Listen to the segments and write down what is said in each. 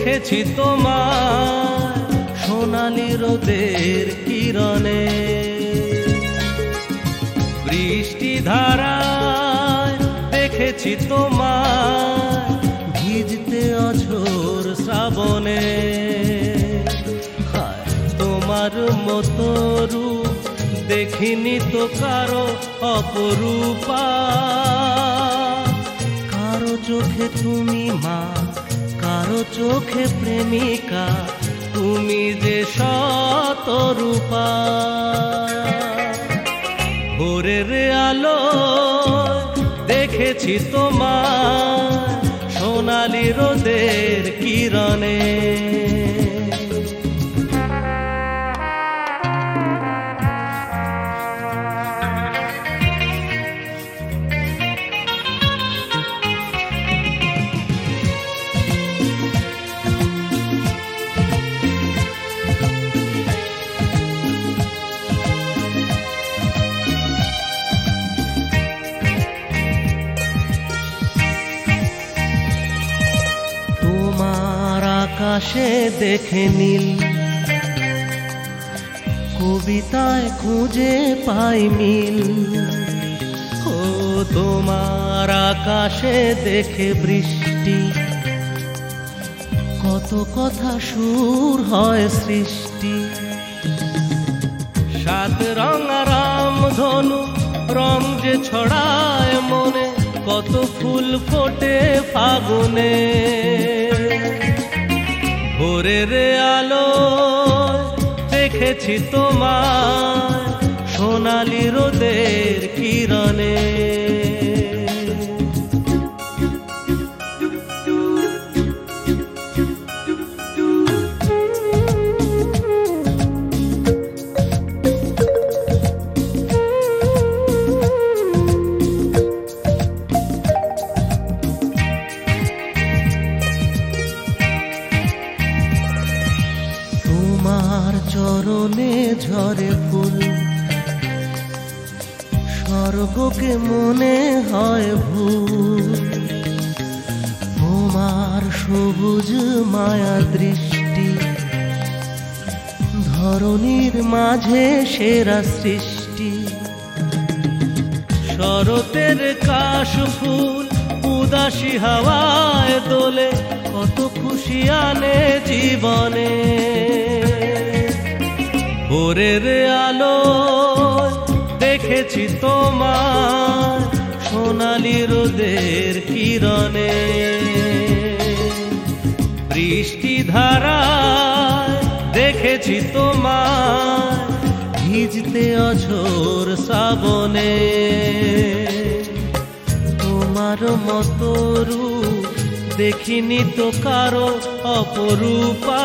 দেখেছি তোমার সোনালি রোদের কিরণে, বৃষ্টি ধারায় দেখেছি তোমার ভিজতে অঝোর শ্রাবণে। তোমার মতো রূপ দেখিনি তো কারো অপরূপা, কারো চোখে তুমি মা, কারো চোখে প্রেমিকা, তুমি যে শতরূপা। ভোরের আলো দেখেছি তোমার সোনালি রোদের কিরণে। আকাশে দেখে নীল, কবিতায় খুঁজে পাই মিল। ও তোমার আকাশে দেখে বৃষ্টি, কত কথা সুর হয় সৃষ্টি। সাত রঙা রামধনু রং যে ছড়ায় মনে, কত ফুল ফোটে ফাগুনে। ভোরের আলো দেখেছি তোমার সোনালি রোদের কিরণে। তোমার চরণে ঝরে ফুল, স্বর্গকে মনে হয় ভুল। তোমার সবুজ মায়া দৃষ্টি, ধরণীর মাঝে সেরা সৃষ্টি। শরতের কাশ ফুল উদাসী হাওয়ায় দোলে, কত খুশি আনে জীবনে। ভোরের আলো দেখেছি তোমার সোনালি রোদের কিরণে, বৃষ্টি ধারায় দেখেছি তোমার ভিজতে অঝোর শ্রাবণে। তোমার মতো রূপ দেখিনি তো কারো অপরূপা,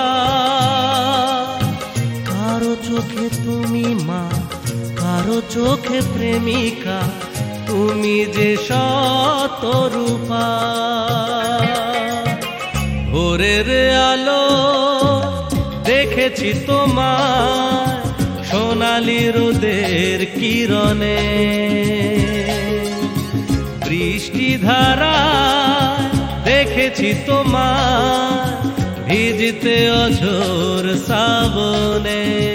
কারো চোখে তুমি মা, কারো চোখে প্রেমিকা, তুমি যে শতরূপা। ভোরের আলো দেখেছি তোমার সোনালি রোদের কিরণে, বৃষ্টি ধারা দেখেছি তোমার ভিজতে অঝোর শ্রাবণে।